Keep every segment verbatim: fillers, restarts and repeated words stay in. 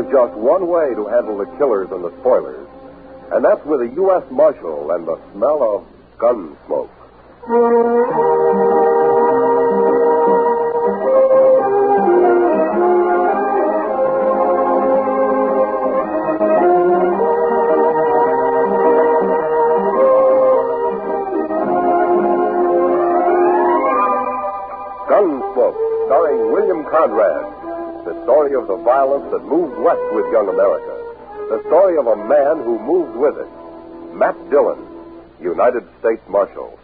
there's just one way to handle the killers and the spoilers, and that's with a U S Marshal and the smell of gun smoke. Gunsmoke, starring William Conrad. The story of the violence that moved west with young America. The story of a man who moved with it. Matt Dillon, United States Marshal.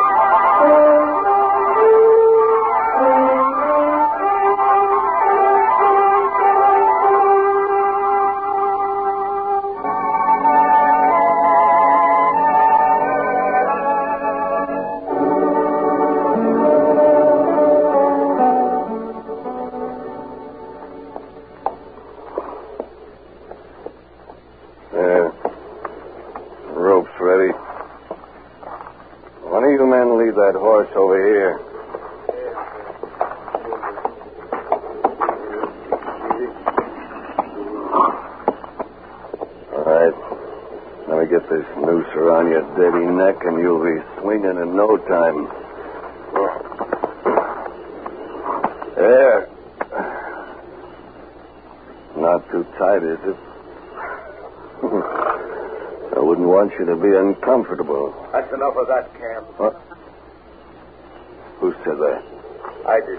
That horse over here. All right. Let me get this noose around your dirty neck, and you'll be swinging in no time. There. Not too tight, is it? I wouldn't want you to be uncomfortable. That's enough of that, Cam. What? Who said that? I did.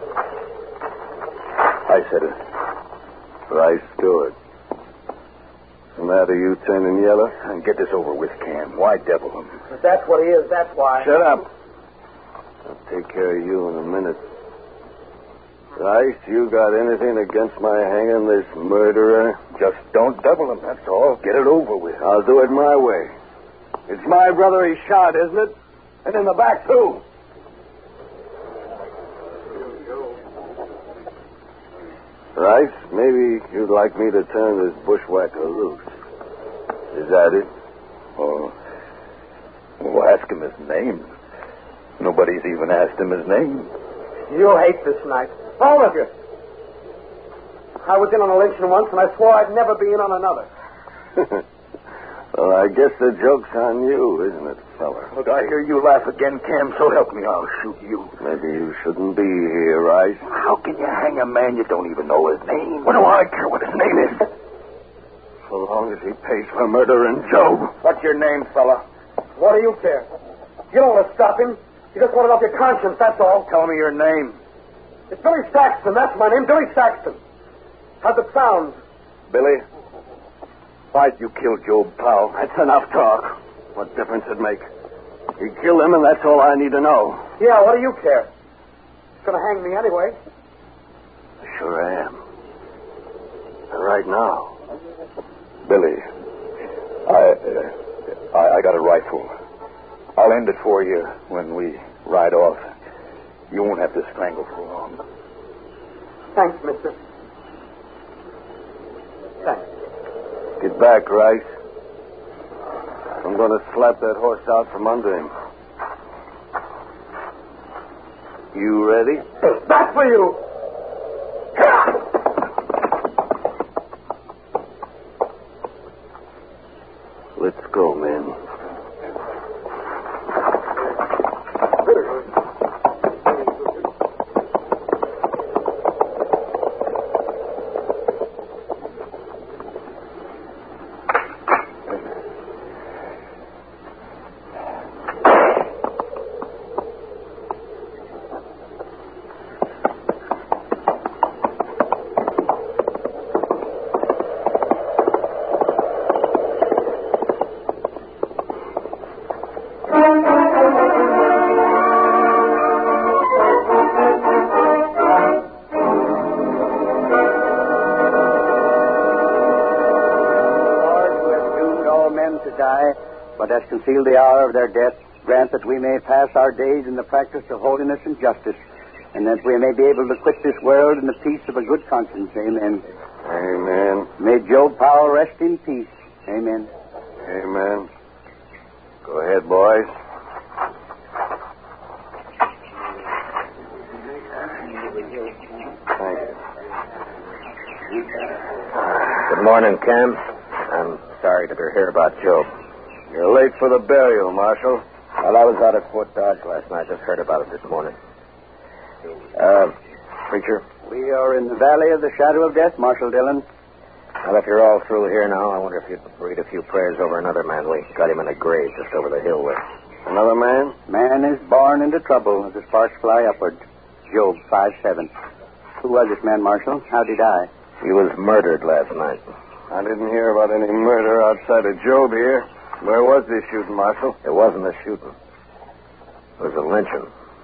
I said it. Bryce Stewart. What's the matter, you turning yellow? And get this over with, Cam. Why devil him? If that's what he is, that's why. Shut up. I'll take care of you in a minute. Bryce, you got anything against my hanging this murderer? Just don't devil him, that's all. Get it over with. I'll do it my way. It's my brother he shot, isn't it? And in the back, too. Bryce, maybe you'd like me to turn this bushwhacker loose. Is that it? Oh. Well, ask him his name. Nobody's even asked him his name. You'll hate this night. All of you. I was in on a lynching once, and I swore I'd never be in on another. Well, I guess the joke's on you, isn't it, fella? Look, I hear you laugh again, Cam, so help me, I'll shoot you. Maybe you shouldn't be here, Rice. How can you hang a man you don't even know his name? What do I care what his name is? So long as he pays for murdering Joe. What's your name, fella? What do you care? You don't want to stop him. You just want it off your conscience, that's all. Tell me your name. It's Billy Saxton, that's my name, Billy Saxton. How's it sound? Billy, why'd you kill Joe Powell? That's enough talk. What difference it make? He killed him, and that's all I need to know. Yeah, what do you care? He's going to hang me anyway. Sure I am. Right now. Billy, I, uh, I, I got a rifle. I'll end it for you when we ride off. You won't have to strangle for long. Thanks, mister. Thanks. Get back, Rice. I'm going to slap that horse out from under him. You ready? That's for you. Let's go, men. But has concealed the hour of their death, grant that we may pass our days in the practice of holiness and justice, and that we may be able to quit this world in the peace of a good conscience. Amen. Amen. May Joe Powell rest in peace. Amen. Amen. Go ahead, boys. Thank you. Morning, Cam. I'm sorry to hear about Job. You're late for the burial, Marshal. Well, I was out at Fort Dodge last night. Just heard about it this morning. Uh, Preacher? We are in the valley of the shadow of death, Marshal Dillon. Well, if you're all through here now, I wonder if you'd read a few prayers over another man. We got him in a grave just over the hill there. Another man? Man is born into trouble as the sparks fly upward. Job five seven. Who was this man, Marshal? How did he die? He was murdered last night. I didn't hear about any murder outside of Job here. Where was this shooting, Marshal? It wasn't a shooting. It was a lynching.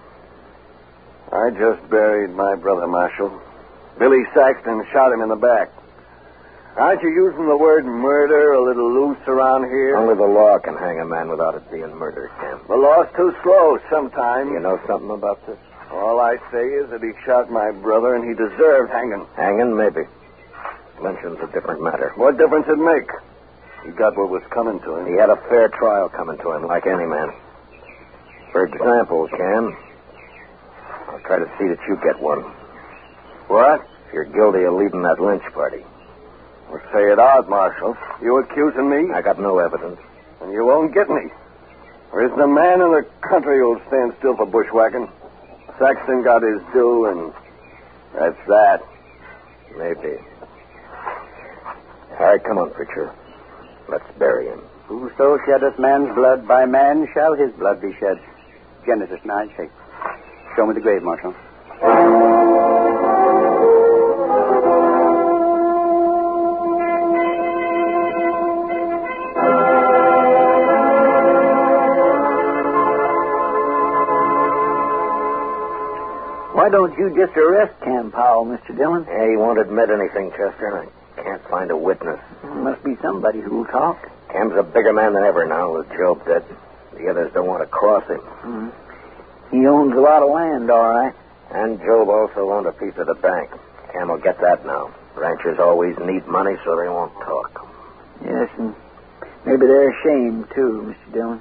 I just buried my brother, Marshal. Billy Saxton shot him in the back. Aren't you using the word murder a little loose around here? Only the law can hang a man without it being murder, Cam. The law's too slow sometimes. You know something about this? All I say is that he shot my brother and he deserved hanging. Hanging, maybe. Lynching's a different matter. What difference it make? He got what was coming to him. He had a fair trial coming to him, like any man. For example, Cam, I'll try to see that you get one. What? If you're guilty of leading that lynch party. Well, say it out, Marshal. You accusing me? I got no evidence. And you won't get me. There isn't a man in the country who'll stand still for bushwhacking. Saxton got his due, and that's that. Maybe. All right, come on, Preacher. Let's bury him. Whoso sheddeth man's blood, by man shall his blood be shed. Genesis nine six. Show me the grave, Marshal. Why don't you just arrest Cam Powell, Mister Dillon? Yeah, he won't admit anything, Chester. I can't find a witness. There must be somebody who'll talk. Cam's a bigger man than ever now with Job dead. The others don't want to cross him. Mm-hmm. He owns a lot of land, all right. And Job also owned a piece of the bank. Cam will get that now. Ranchers always need money, so they won't talk. Yes, and maybe they're ashamed, too, Mister Dillon.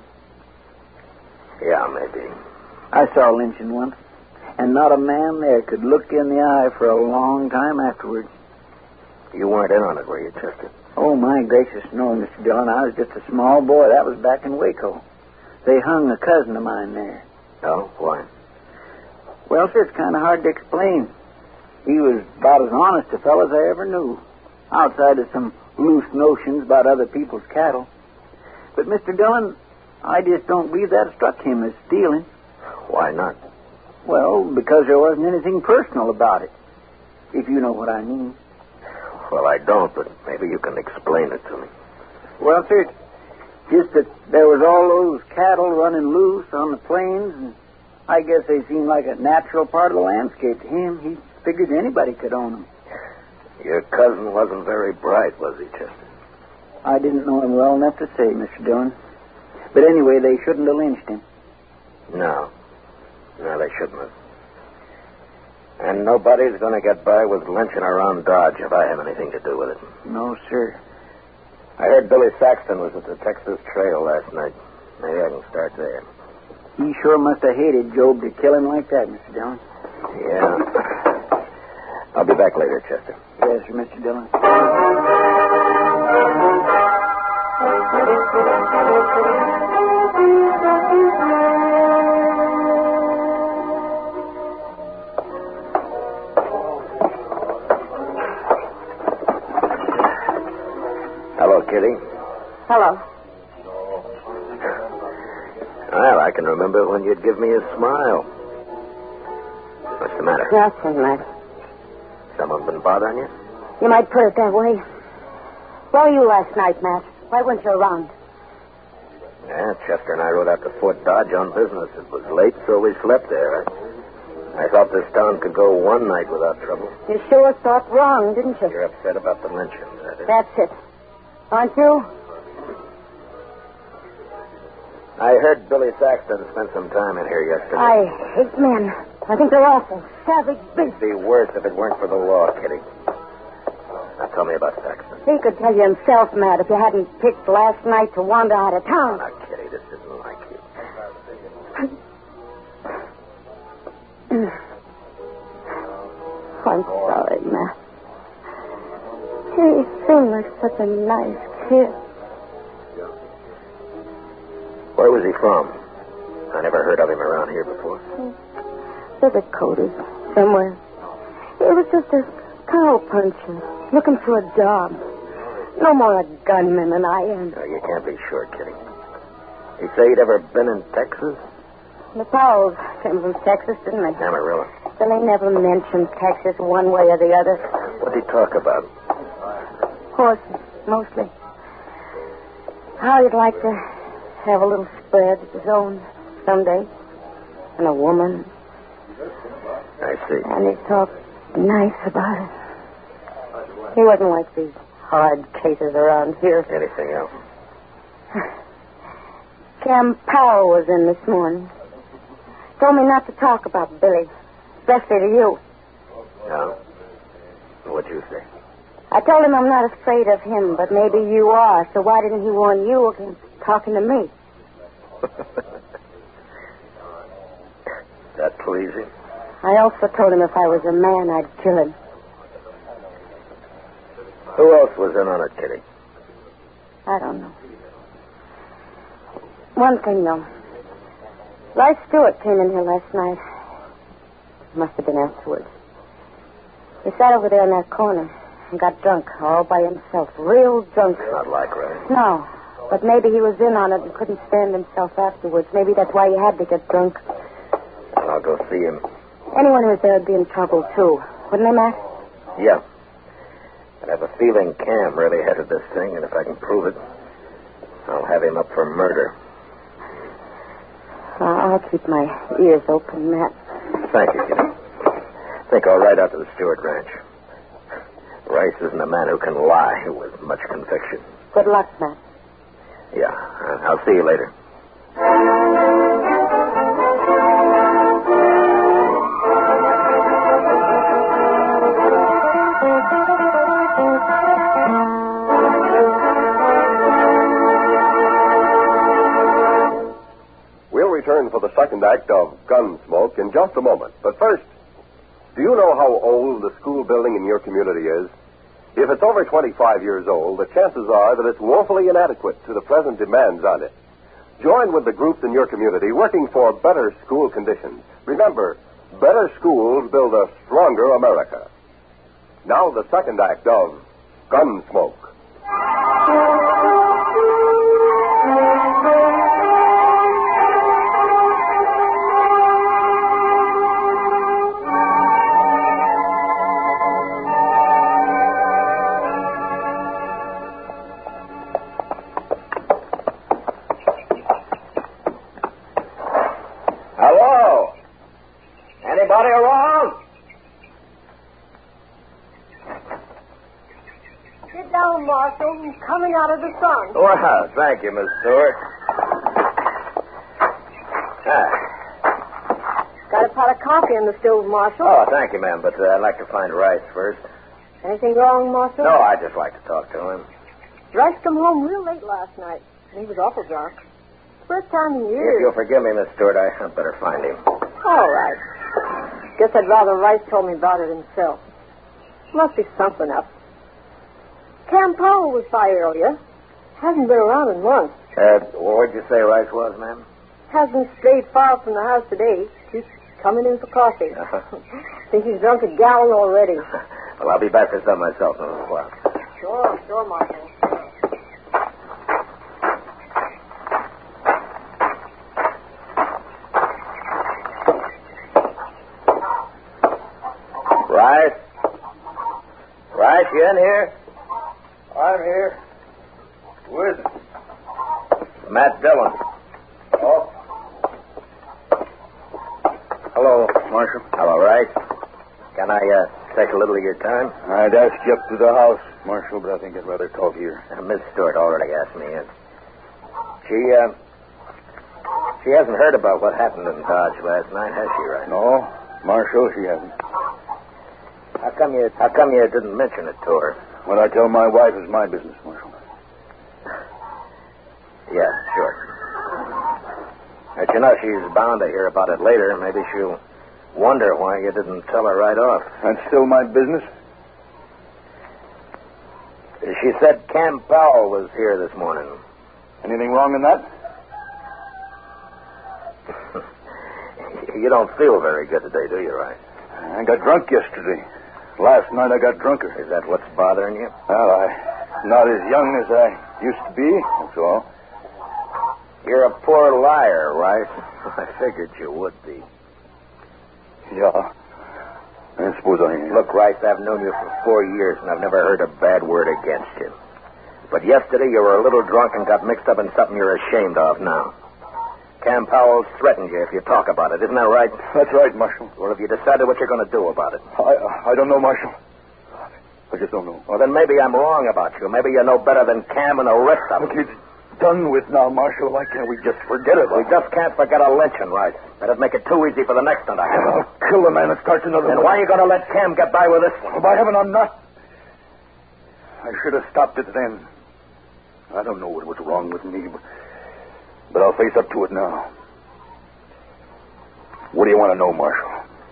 Yeah, maybe. I saw lynching once, and not a man there could look in the eye for a long time afterwards. You weren't in on it, were you, Chester? Oh, my gracious, no, Mister Dillon. I was just a small boy. That was back in Waco. They hung a cousin of mine there. Oh, why? Well, sir, it's kind of hard to explain. He was about as honest a fellow as I ever knew, outside of some loose notions about other people's cattle. But, Mister Dillon, I just don't believe that struck him as stealing. Why not? Well, because there wasn't anything personal about it, if you know what I mean. Well, I don't, but maybe you can explain it to me. Well, sir, it's just that there was all those cattle running loose on the plains, and I guess they seemed like a natural part of the landscape to him. He figured anybody could own them. Your cousin wasn't very bright, was he, Chester? I didn't know him well enough to say, Mister Dillon. But anyway, they shouldn't have lynched him. No. No, they shouldn't have. And nobody's going to get by with lynching around Dodge if I have anything to do with it. No, sir. I heard Billy Saxton was at the Texas Trail last night. Maybe I can start there. He sure must have hated Job to kill him like that, Mister Dillon. Yeah. I'll be back later, Chester. Yes, sir, Mister Dillon. Hello, Kitty. Hello. Well, I can remember when you'd give me a smile. What's the matter? Nothing, Matt. Someone been bothering you? You might put it that way. Where were you last night, Matt? Why weren't you around? Yeah, Chester and I rode out to Fort Dodge on business. It was late, so we slept there. I, I thought this town could go one night without trouble. You sure thought wrong, didn't you? You're upset about the lynching, that is. That's it. Aren't you? I heard Billy Saxton spent some time in here yesterday. I hate men. I think they're awful. Savage beasts. It'd be worse if it weren't for the law, Kitty. Now tell me about Saxton. He could tell you himself, Matt, if you hadn't picked last night to wander out of town. Now, Kitty, this isn't like you. I'm sorry, Matt. Gee. seemed like such a nice kid. Where was he from? I never heard of him around here before. Civic coders, somewhere. He was just a cow puncher, looking for a job. No more a gunman than I am. No, you can't be sure, Kitty. He say he'd ever been in Texas? The Powells came from Texas, didn't they? Amarillo. But they never mentioned Texas one way or the other. What'd he talk about? Horses, mostly. How he'd like to have a little spread of his own someday. And a woman. I see. And he talked nice about it. He wasn't like these hard cases around here. Anything else? Cam Powell was in this morning. Told me not to talk about Billy, especially to you. No? What'd you say? I told him I'm not afraid of him, but maybe you are, so why didn't he warn you against talking to me? That pleasing? I also told him if I was a man, I'd kill him. Who else was in on it, Kitty? I don't know. One thing, though. Rice Stewart came in here last night. Must have been afterwards. He sat over there in that corner and got drunk all by himself. Real drunk. Not like Rice. No. But maybe he was in on it and couldn't stand himself afterwards. Maybe that's why he had to get drunk. Well, I'll go see him. Anyone who was there would be in trouble, too. Wouldn't they, Matt? Yeah. I have a feeling Cam really headed this thing, and if I can prove it, I'll have him up for murder. Uh, I'll keep my ears open, Matt. Thank you, Kitty. I think I'll ride out to the Stewart Ranch. Rice isn't a man who can lie with much conviction. Good luck, Matt. Yeah, I'll see you later. We'll return for the second act of Gunsmoke in just a moment. But first, do you know how old the school building in your community is? If it's over twenty-five years old, the chances are that it's woefully inadequate to the present demands on it. Join with the groups in your community working for better school conditions. Remember, better schools build a stronger America. Now the second act of Gunsmoke. Hello? Anybody around? Sit down, Marshal. I'm coming out of the sun. Well, thank you, Miss Stewart. Ah. Got a pot of coffee in the stove, Marshal. Oh, thank you, ma'am, but uh, I'd like to find Rice first. Anything wrong, Marshal? No, I'd just like to talk to him. Rice come home real late last night, and he was awful drunk. First time in years. If you'll forgive me, Miss Stewart, I I'd better find him. All right. Guess I'd rather Rice told me about it himself. Must be something up. Cam Powell was by earlier. Hasn't been around in months. Uh, where'd you say Rice was, ma'am? Hasn't strayed far from the house today. Keeps coming in for coffee. Uh-huh. Think he's drunk a gallon already. Well, I'll be back for some myself in a little while. Sure, sure, Marshal. Rice? Rice, you in here? I'm here. Who is it? Matt Dillon. Oh. Hello, Marshal. Hello, Rice. Can I uh, take a little of your time? I'd ask you up to the house, Marshal, but I think I'd rather talk here. Uh, Miss Stewart already asked me in. She, uh, she hasn't heard about what happened in Dodge last night, has she, Rice? No, Marshal, she hasn't. How come you, how come you didn't mention it to her? What I tell my wife is my business, Marshal. Yeah, sure. But you know, she's bound to hear about it later. Maybe she'll wonder why you didn't tell her right off. That's still my business? Is said Cam Powell was here this morning. Anything wrong in that? You don't feel very good today, do you, Rice? I got drunk yesterday. Last night I got drunker. Is that what's bothering you? Well, I'm not as young as I used to be, that's all. You're a poor liar, Rice. I figured you would be. Yeah, I suppose I am. Look, Rice, I've known you for four years, and I've never heard a bad word against you. But yesterday you were a little drunk and got mixed up in something you're ashamed of now. Cam Powell threatened you if you talk about it. Isn't that right? That's right, Marshal. Well, have you decided what you're going to do about it? I I don't know, Marshal. I just don't know. Well, then maybe I'm wrong about you. Maybe you know better than Cam and the rest of them. Look, it's done with now, Marshal. Why can't we just forget it? We just can't forget a lynching, Rice. That'd make it too easy for the next one to happen. I'll kill the man that starts another Then one. why are you going to let Cam get by with this one? Oh, by heaven, I'm not. I should have stopped it then. I don't know what was wrong with me, but, but I'll face up to it now. What do you want to know, Marshal?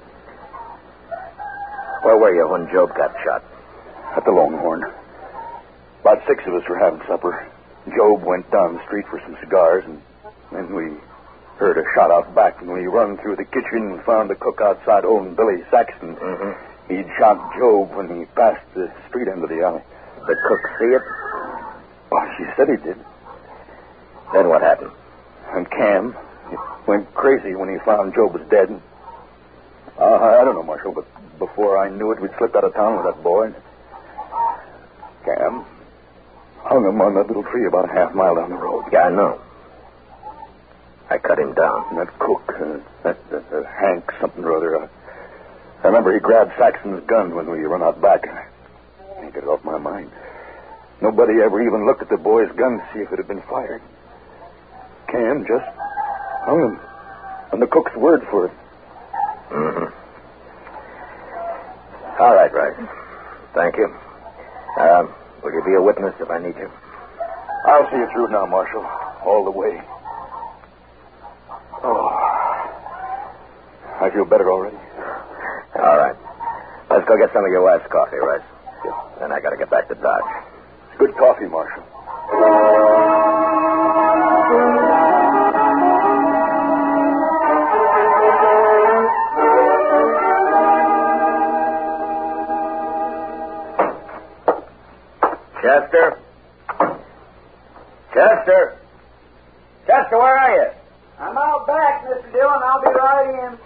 Where were you when Job got shot? At the Longhorn. About six of us were having supper. Job went down the street for some cigars, and then we heard a shot out back, and we run through the kitchen and found the cook outside holding Billy Saxton. Mm-hmm. He'd shot Job when he passed the street end of the alley. The cook see it? Oh, she said he did. Then what happened? And Cam he went crazy when he found Job was dead. Uh, I don't know, Marshal, but before I knew it, we'd slipped out of town with that boy. Cam hung him on that little tree about a half mile down the road. Yeah, I know. I cut him down. And that cook, uh, that, that uh, Hank something or other, uh, I remember he grabbed Saxon's gun when we run out back. I can't get it off my mind. Nobody ever even looked at the boy's gun to see if it had been fired. Cam just hung him. And the cook's word for it. Mm-hmm. All right, right. Thank you. Um, will you be a witness if I need you? I'll see you through now, Marshal. All the way. Oh. I feel better already. All right. Let's go get some of your wife's coffee, Rice. Yeah. Then I got to get back to Dodge. Good coffee, Marshal. Chester? Chester? Chester, where are you? I'm out back, Mister Dillon. I'll be right in.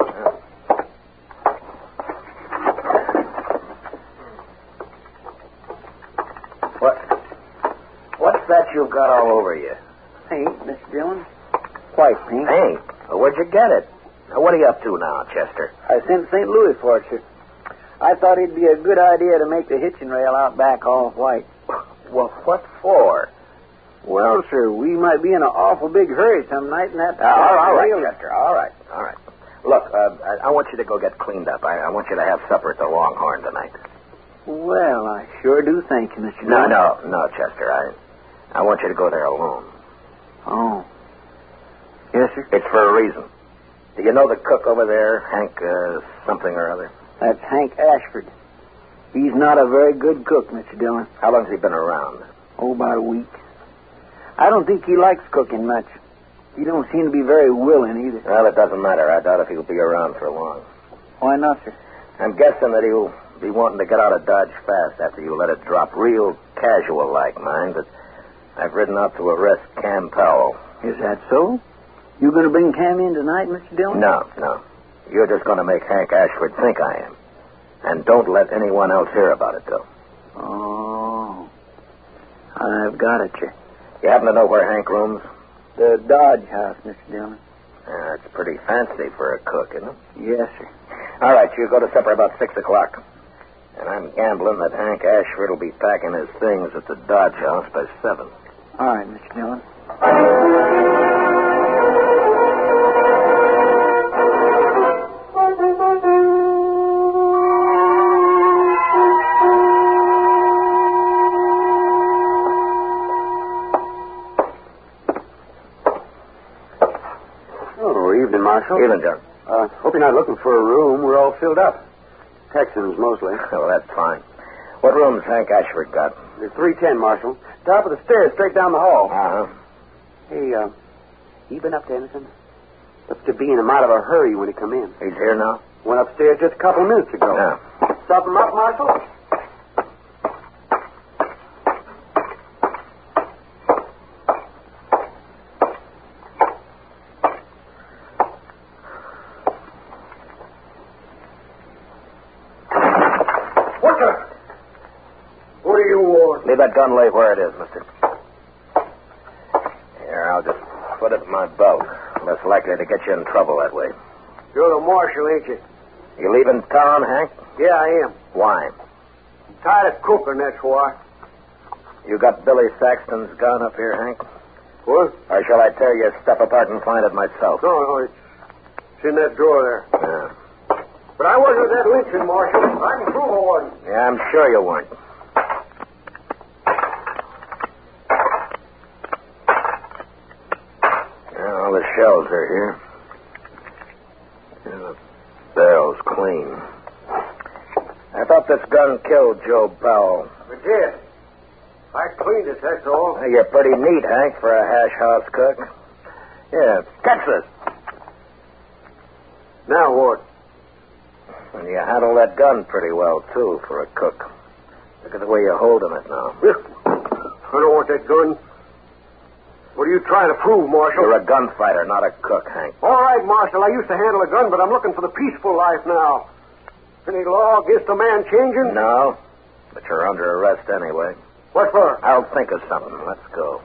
What? What's that you've got all over you? Paint, Mister Dillon. White paint. Paint? Well, where'd you get it? Now, what are you up to now, Chester? I sent Saint Louis for it, sir. I thought it'd be a good idea to make the hitching rail out back all white. Well, what for? Well, sir, we might be in an awful big hurry some night, and that... Uh, all, all right, Chester. All right, all right. Look, uh, I, I want you to go get cleaned up. I, I want you to have supper at the Longhorn tonight. Well, I sure do thank you, Mister No, Dillon. no, no, Chester. I, I want you to go there alone. Oh. Yes, sir? It's for a reason. Do you know the cook over there, Hank uh, something or other? That's Hank Ashford. He's not a very good cook, Mister Dillon. How long's he been around? Oh, about a week. I don't think he likes cooking much. He don't seem to be very willing either. Well, it doesn't matter. I doubt if he'll be around for long. Why not, sir? I'm guessing that he'll be wanting to get out of Dodge fast after you let it drop. Real casual like, mind, but I've ridden out to arrest Cam Powell. Is that so? You going to bring Cam in tonight, Mister Dillon? No, no. You're just going to make Hank Ashford think I am. And don't let anyone else hear about it, though. Oh. I've got it, sir. You happen to know where Hank rooms? The Dodge house, Mister Dillon. Yeah, it's pretty fancy for a cook, isn't it? Yes, sir. All right, you go to supper about six o'clock. And I'm gambling that Hank Ashford will be packing his things at the Dodge house by seven. All right, Mister Dillon. Marshal. Evening, John. Uh, hope you're not looking for a room. We're all filled up. Texans, mostly. Well, that's fine. What room's Hank Ashford got? There's three ten, Marshal. Top of the stairs, straight down the hall. Uh-huh. Hey, uh, you been up to anything? Looks to be in him out of a hurry when he come in. He's here now? Went upstairs just a couple of minutes ago. Yeah. Stop him up, Marshal? What the? What do you want? Leave that gun lay where it is, mister. Here, I'll just put it in my belt. Less likely to get you in trouble that way. You're the marshal, ain't you? You leaving town, Hank? Yeah, I am. Why? I'm tired of cooking, that's why. You got Billy Saxton's gun up here, Hank? What? Or shall I tear your stuff apart and find it myself? No, no, it's, it's in that drawer there. Yeah. But I wasn't at that lynching, Marshal. I can prove I wasn't. Yeah, I'm sure you weren't. Yeah, all the shells are here. And the barrel's clean. I thought this gun killed Joe Powell. It did. I cleaned it, that's all. You're pretty neat, Hank, for a hash house cook. Yeah, catch this. Now what? And you handle that gun pretty well, too, for a cook. Look at the way you're holding it now. I don't want that gun. What are you trying to prove, Marshal? You're a gunfighter, not a cook, Hank. All right, Marshal, I used to handle a gun, but I'm looking for the peaceful life now. Any law against a man changing? No, but you're under arrest anyway. What for? I'll think of something. Let's go.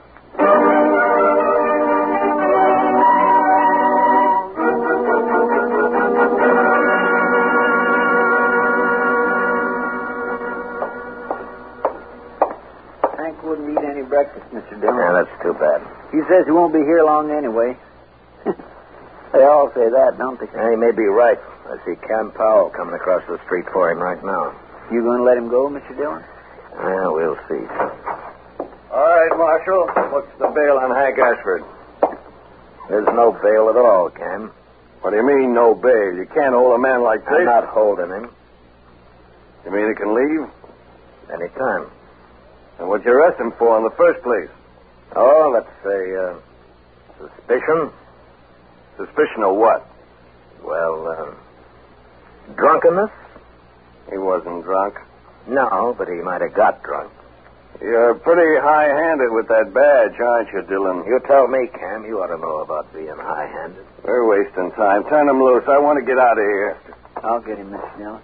Hank wouldn't eat any breakfast, Mister Dillon. Yeah, that's too bad. He says he won't be here long anyway. They all say that, don't they? Yeah, he may be right. I see Cam Powell coming across the street for him right now. You going to let him go, Mister Dillon? Yeah, we'll see. All right, Marshal. What's the bail on Hank Ashford? There's no bail at all, Cam. What do you mean, no bail? You can't hold a man like this. I'm not holding him. You mean he can leave? Anytime. And what'd you arrest him for in the first place? Oh, let's say, uh, suspicion. Suspicion of what? Well, uh, drunkenness? He wasn't drunk. No, but he might have got drunk. You're pretty high-handed with that badge, aren't you, Dillon? You tell me, Cam. You ought to know about being high-handed. We're wasting time. Turn him loose. I want to get out of here. I'll get him, Mister Dillon.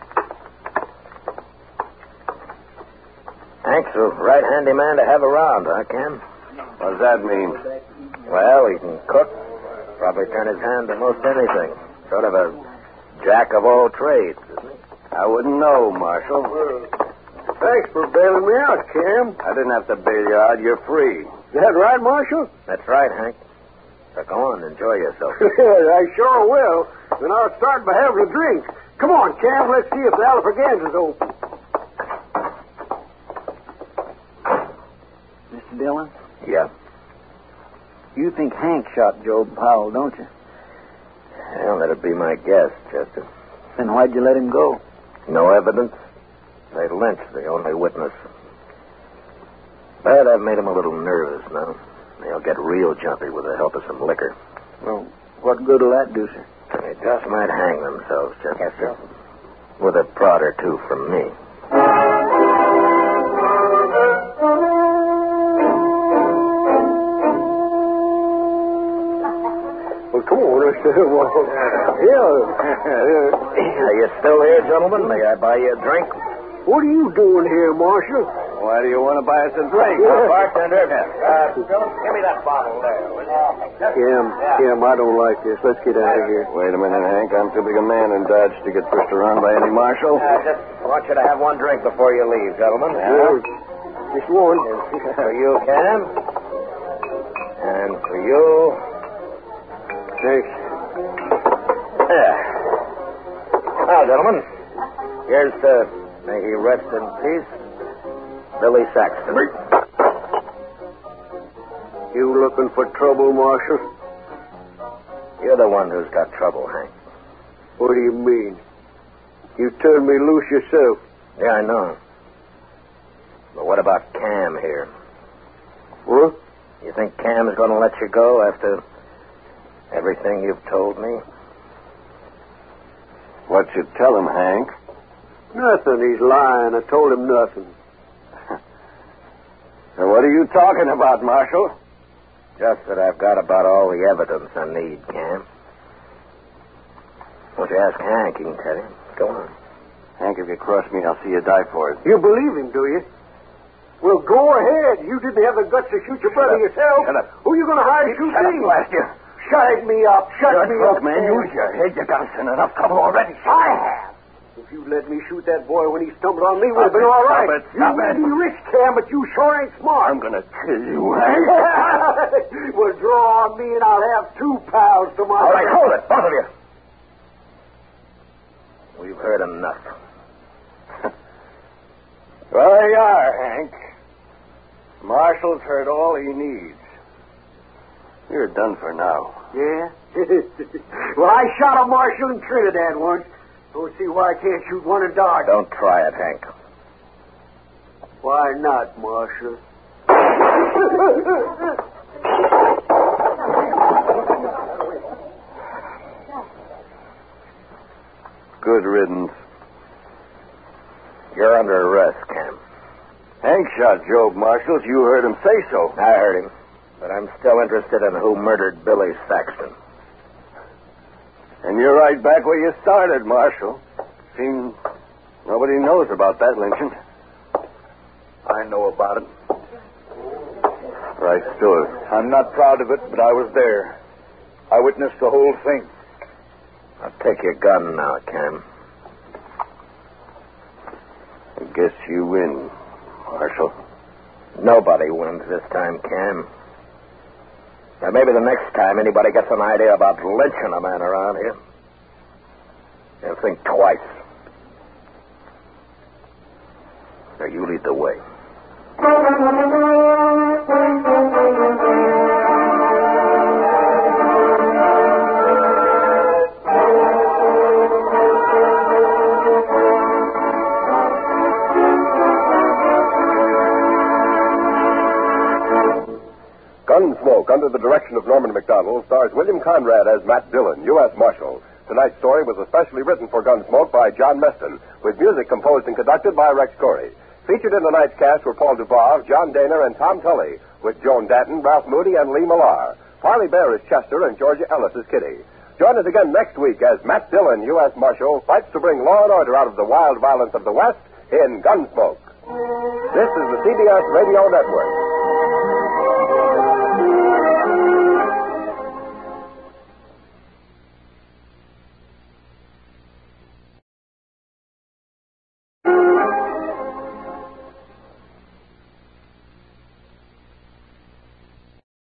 Hank's a right handy man to have around, huh, Cam? What does that mean? Well, he can cook. Probably turn his hand to most anything. Sort of a jack of all trades, isn't he? I wouldn't know, Marshal. Thanks for bailing me out, Cam. I didn't have to bail you out. You're free. Is that right, Marshal? That's right, Hank. So go on, enjoy yourself. I sure will. Then I'll start by having a drink. Come on, Cam. Let's see if the Alfraganza's open. Mister Dillon? Yeah. You think Hank shot Joe Powell, don't you? Well, that'd be my guess, Chester. Then why'd you let him go? No evidence. They lynched the only witness. But I've made him a little nervous now. He'll get real jumpy with the help of some liquor. Well, what good will that do, sir? They just might hang themselves, Chester. With a prod or two from me. Well, come on. Yeah. Are you still here, gentlemen? May I buy you a drink? What are you doing here, Marshal? Why do you want to buy us a drink? Uh, bartender, uh, give me that bottle there, will you? Cam, Cam, I don't like this. Let's get out of here. Wait a minute, Hank. I'm too big a man in Dodge to get pushed around by any marshal. I just want you to have one drink before you leave, gentlemen. Well, just one. For you, Cam. And for you. Thanks. Yeah. Now, gentlemen, here's to, may he rest in peace, Billy Saxton. You looking for trouble, Marshal? You're the one who's got trouble, Hank. What do you mean? You turned me loose yourself. Yeah, I know. But what about Cam here? What? You think Cam's going to let you go after everything you've told me? What'd you tell him, Hank? Nothing. He's lying. I told him nothing. So what are you talking about, Marshal? Just that I've got about all the evidence I need, Cam. Won't you ask Hank? He can tell you. Go on. Hank, if you cross me, I'll see you die for it. You believe him, do you? Well, go ahead. You didn't have the guts to shoot your brother Shut up. yourself. Shut up. Who are you going to hire to shoot Shut me? up, blast you. Shut me up. Shut You're me drunk, up, man. Use your head. You got us in enough trouble already. I have. If you'd let me shoot that boy when he stumbled on me, would have Stop been it. all right. Stop it. Stop you may it. be rich, Cam, but you sure ain't smart. I'm going to kill you, Well, draw on me and I'll have two pals tomorrow. All right, hold it, both of you. We've heard enough. Well, there you are, Hank. Marshall's heard all he needs. You're done for now. Yeah? Well, I shot a marshal in Trinidad once. Don't see why I can't shoot one in Dodge. Don't try it, Hank. Why not, Marshal? Good riddance. You're under arrest, Cam. Hank shot Job Marshall. You heard him say so. I heard him. But I'm still interested in who murdered Billy Saxton. And you're right back where you started, Marshal. Seems nobody knows about that lynching. I know about it. Right, Stewart. I'm not proud of it, but I was there. I witnessed the whole thing. I'll take your gun now, Cam. I guess you win, Marshal. Nobody wins this time, Cam. Now, maybe the next time anybody gets an idea about lynching a man around here, they'll think twice. Now, you lead the way. Gunsmoke, under the direction of Norman Macdonald, stars William Conrad as Matt Dillon, U S Marshal. Tonight's story was especially written for Gunsmoke by John Meston, with music composed and conducted by Rex Corey. Featured in tonight's cast were Paul Dubois, John Daner, and Tom Tully, with Joan Danton, Ralph Moody, and Lee Millar. Parley Bear is Chester, and Georgia Ellis is Kitty. Join us again next week as Matt Dillon, U S Marshal, fights to bring law and order out of the wild violence of the West in Gunsmoke. This is the C B S Radio Network.